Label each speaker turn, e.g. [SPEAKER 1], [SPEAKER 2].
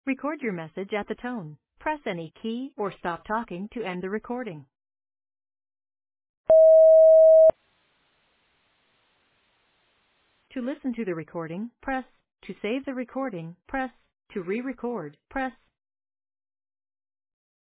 [SPEAKER 1] Record your message at the tone. Press any key or stop talking to end the recording. To listen to the recording, press. To save the recording, press. To re-record, press.